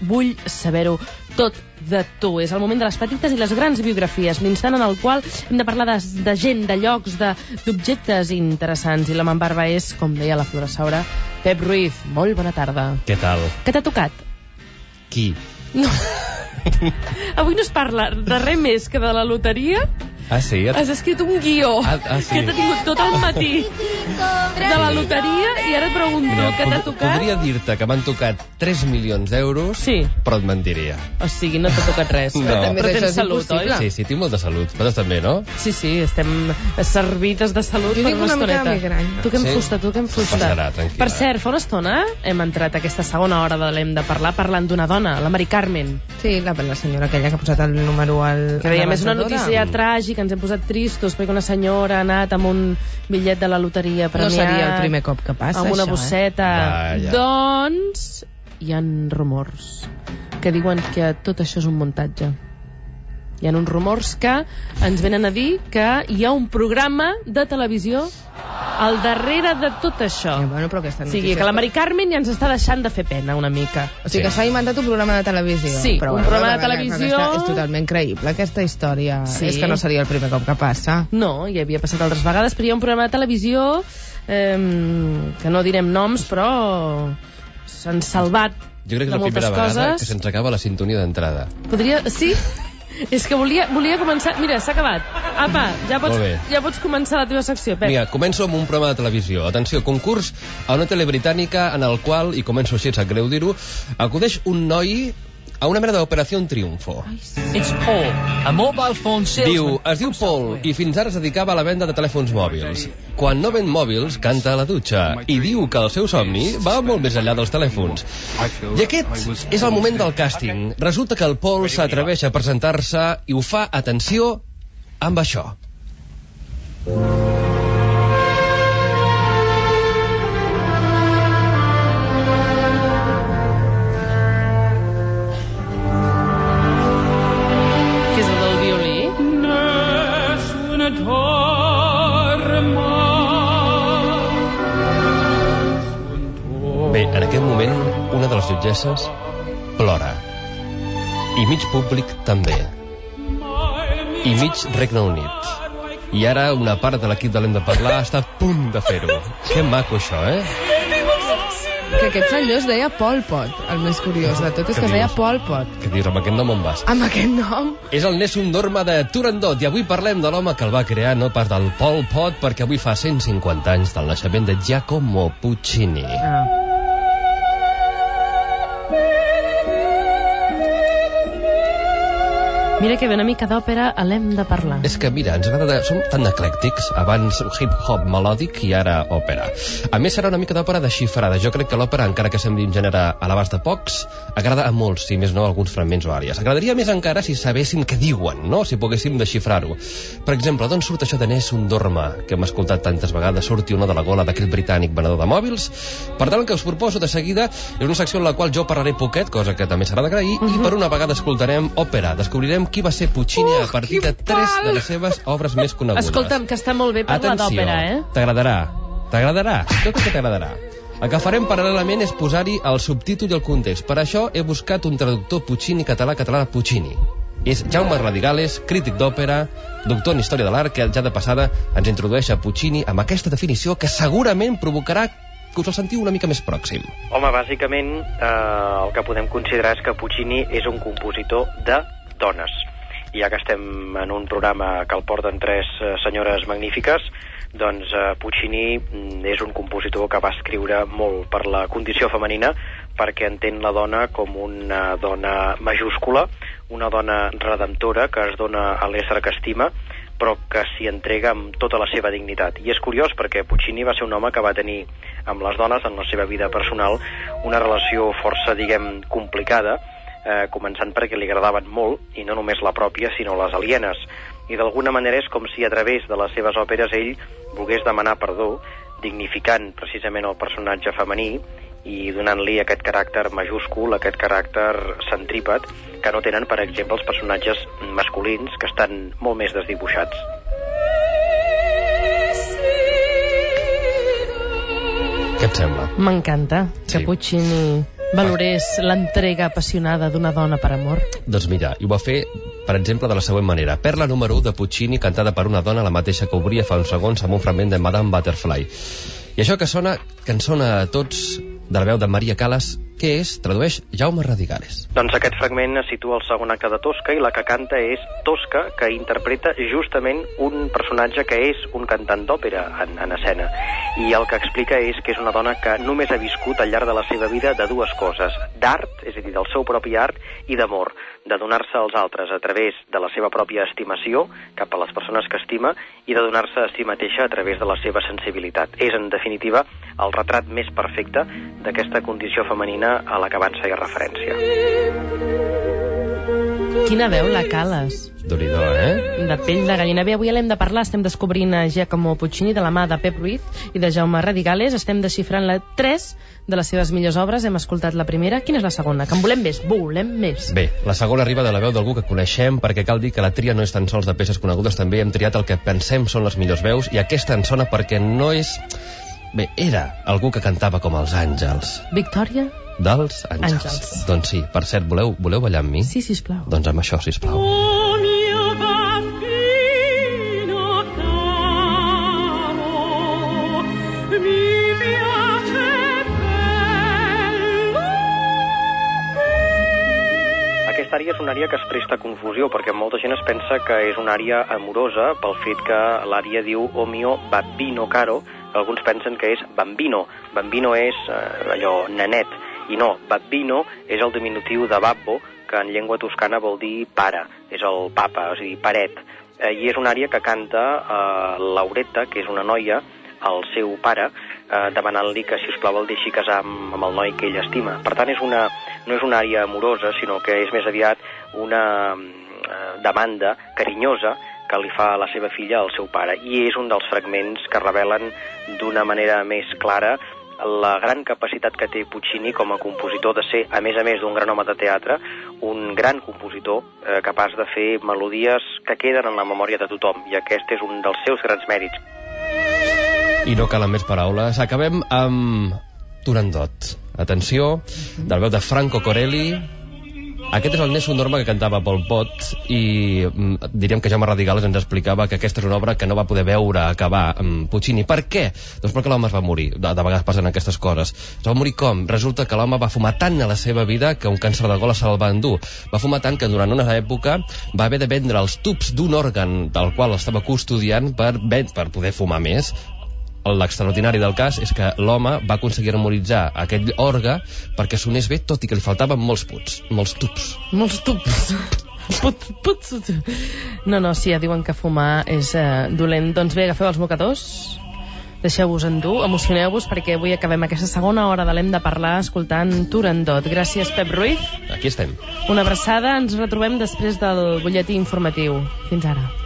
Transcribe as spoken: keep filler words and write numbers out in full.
vull saber-ho tot de tu. És el moment de les petites i les grans biografies, l'instant en el qual hem de parlar de, de gent, de llocs, d'objectes interessants. I la Mambarba és, com deia la Flora Saura, Pep Ruiz. Molt bona tarda. Què tal? Què t'ha tocat? Qui? No. Avui no es parla de res més que de la loteria. Ah, sí? Has escrit un guió ah, ah, sí. que t'ha tingut tot el matí de la loteria i ara et pregunto Mira, què t'ha tocat. Podria dir-te que m'han tocat tres milions d'euros, sí. Però et mentiria. O sigui, no t'ha tocat res. No. Però, però tens salut, oi? Sí, sí, tinc molta salut. Vosaltres també, no? Sí, sí, estem servides de salut jo per una, una estoneta. Toquem sí? fusta, toquem fusta. Passarà, tranquil·la. Per cert, fa una estona hem entrat a aquesta segona hora de l'hem de parlar parlant d'una dona, la Mari Carmen. Sí, la, la senyora aquella que ha posat el número al... Que dèiem, és una notícia tràgica, ens hem posat tristos perquè una senyora ha anat amb un bitllet de la loteria premiat. No seria el primer cop que passa, amb una això, bosseta. Eh? Ja, ja. Doncs hi ha rumors que diuen que tot això és un muntatge. Hi ha uns rumors que ens venen a dir que hi ha un programa de televisió al darrere de tot això. Sí, bueno, però aquesta o sigui, que la Mari Carmen ja ens està deixant de fer pena una mica. O sigui, sí. que s'ha inventat un programa de televisió. Sí, però, un bueno, programa de veure, televisió... Aquesta, és totalment creïble, aquesta història. Sí. És que no seria el primer cop que passa. No, hi havia passat altres vegades, però hi ha un programa de televisió eh, que no direm noms, però s'han salvat jo crec que és de la primera moltes vegada coses. Que se'ns acaba la sintonia d'entrada. Podria... Sí? És que volia, volia començar... Mira, s'ha acabat. Apa, ja pots, ja pots començar la teva secció, Pep. Mira, començo amb un programa de televisió. Atenció, concurs a una tele britànica en el qual, i començo així, sap greu dir-ho, acudeix un noi a una mena d'operació Triunfo. It's Paul, a mobile phone salesman. Diu, es diu Paul i fins ara es dedicava a la venda de telèfons mòbils. Quan no ven mòbils, canta a la dutxa i diu que el seu somni va molt més enllà dels telèfons. I aquest és el moment del càsting. Resulta que el Paul s'atreveix a presentar-se i ho fa, atenció, amb això. Bé, en aquest moment, una de les jutgesses plora. I mig públic també. I mig Regne Unit. I ara una part de l'equip de l'Hem de Parlar està a punt de fer-ho. Que maco, això, eh? Que aquest senyor es deia Pol Pot. El més curiós de tot és que es deia Pol Pot. Què dius, amb aquest nom on vas? Amb aquest nom? És el Nessun Dorma de Turandot i avui parlem de l'home que el va crear, no pas del Pol Pot, perquè avui fa cent cinquanta anys del naixement de Giacomo Puccini. Ah. Mira que ve una mica d'òpera a l'Hem de Parlar. És que, mira, ens agrada... Som tan eclèctics, abans hip-hop melòdic i ara òpera. A més, serà una mica d'òpera desxifrada. Jo crec que l'òpera, encara que sembli un gènere a l'abast de pocs, agrada a molts, si més no, alguns fragments o àries. Agradaria més encara si sabessin què diuen, no? Si poguéssim desxifrar-ho. Per exemple, d'on surt això de Nessun Dorma, que hem escoltat tantes vegades, surti una de la gola d'aquest britànic venedor de mòbils? Per tant, el que us proposo de seguida és una secció en la qual jo parlaré poquet, cosa que també serà d'agrair, uh-huh. I per una vegada escoltarem òpera. Descobrirem qui va ser Puccini uh, a partir de tres de les seves obres més conegudes. Escolta'm, que està molt bé parlar d'òpera, eh? T'agradarà, t'agradarà, tot el que t'agradarà. El que farem paral·lelament és posar-hi el subtítol i el context. Per això he buscat un traductor Puccini català-català de Puccini. És Jaume Radigales, crític d'òpera, doctor en Història de l'Art, que ja de passada ens introdueix a Puccini amb aquesta definició que segurament provocarà que us el sentiu una mica més pròxim. Home, bàsicament eh, el que podem considerar és que Puccini és un compositor de dones. I ja que estem en un programa que el porten tres eh, senyores magnífiques, doncs eh, Puccini és un compositor que va escriure molt per la condició femenina, perquè entén la dona com una dona majúscula, una dona redemptora que es dona a l'ésser que estima, però que s'hi entrega amb tota la seva dignitat. I és curiós perquè Puccini va ser un home que va tenir amb les dones en la seva vida personal una relació força, diguem, complicada, eh, començant perquè li agradaven molt, i no només la pròpia, sinó les alienes. I d'alguna manera és com si a través de les seves òperes ell volgués demanar perdó, dignificant precisament el personatge femení i donant-li aquest caràcter majúscul, aquest caràcter centrípet, que no tenen, per exemple, els personatges masculins, que estan molt més desdibuixats. Què et sembla? M'encanta que Sí. Puccini valorés l'entrega apassionada d'una dona per amor? Doncs mira, i ho va fer, per exemple, de la següent manera. Perla número u de Puccini, cantada per una dona, la mateixa que obria fa uns segons amb un fragment de Madame Butterfly. I això que sona, que ens sona a tots, de la veu de Maria Callas, què és? Tradueix Jaume Radigales. Doncs aquest fragment es situa al segon acte de Tosca i la que canta és Tosca, que interpreta justament un personatge que és un cantant d'òpera en, en escena. I el que explica és que és una dona que només ha viscut al llarg de la seva vida de dues coses, d'art, és a dir, del seu propi art, i d'amor, de donar-se als altres a través de la seva pròpia estimació cap a les persones que estima i de donar-se a si mateixa a través de la seva sensibilitat. És, en definitiva, el retrat més perfecte d'aquesta condició femenina a la que abans feia referència. Quina veu la Callas. Déu-n'hi-do, eh? De pell de gallina. Bé, avui l'hem de parlar. Estem descobrint a Giacomo Puccini de la mà de Pep Ruiz i de Jaume Radigales. Estem desxifrant-la tres de les seves millors obres. Hem escoltat la primera. Quina és la segona? Que en volem més. Volem més. Bé, la segona arriba de la veu d'algú que coneixem, perquè cal dir que la tria no és tan sols de peces conegudes, també hem triat el que pensem són les millors veus, i aquesta en sona perquè no és... Bé, era algú que cantava com els àngels. Victòria? Dels àngels. Àngels. Doncs sí, per cert, voleu, voleu ballar amb mi? Sí, sisplau. Doncs amb això, sisplau. Aquesta àrea és una àrea que es presta a confusió, perquè molta gent es pensa que és una àrea amorosa pel fet que l'àrea diu O mio babbino caro, que alguns pensen que és bambino. Bambino és eh, allò, nenet, i no, babbino és el diminutiu de babbo, que en llengua toscana vol dir pare, és el papa, és a dir, paret. Eh, I és una àrea que canta eh, Lauretta, que és una noia, al seu pare, eh, demanant-li que, si us plau, el deixi casar amb, amb el noi que ell estima. Per tant, és una, no és una àrea amorosa, sinó que és més aviat una eh, demanda carinyosa que li fa a la seva filla al seu pare. I és un dels fragments que revelen d'una manera més clara la gran capacitat que té Puccini com a compositor de ser, a més a més d'un gran home de teatre, un gran compositor eh, capaç de fer melodies que queden en la memòria de tothom, i aquest és un dels seus grans mèrits. I no calen més paraules. Acabem amb Turandot. Atenció, del veu de Franco Corelli. Aquest és el Nessun Dorma que cantava Pol Pot, i mm, diríem que Jaume Radigales ens explicava que aquesta és una obra que no va poder veure acabar amb Puccini. Per què? Doncs perquè l'home es va morir. De, de vegades passen aquestes coses. Es va morir com? Resulta que l'home va fumar tant a la seva vida que un càncer de gola se'l va endur. Va fumar tant que durant una època va haver de vendre els tubs d'un òrgan del qual estava custodiant per, per poder fumar més. L'extraordinari del cas és que l'home va aconseguir harmonitzar aquell òrgan perquè sonés bé, tot i que li faltaven molts puts, molts tubs. Molts tubs. Put, put, put. No, no, sí, ja diuen que fumar és eh, dolent. Doncs bé, agafeu els mocadors, deixeu-vos endur, emocioneu-vos, perquè avui acabem aquesta segona hora de l'Hem de parlar escoltant Turandot. Gràcies, Pep Ruiz. Aquí estem. Una abraçada, ens retrobem després del butlletí informatiu. Fins ara.